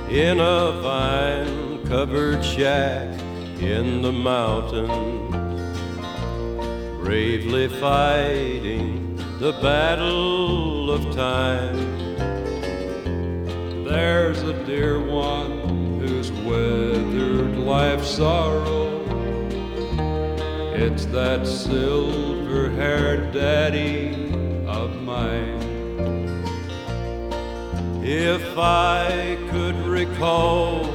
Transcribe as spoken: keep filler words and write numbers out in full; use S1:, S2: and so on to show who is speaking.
S1: in a vine-covered shack in the mountains, bravely fighting the battle of time.
S2: There's a dear one who's weathered life's sorrow. It's that silver-haired daddy of mine.
S1: If I could recall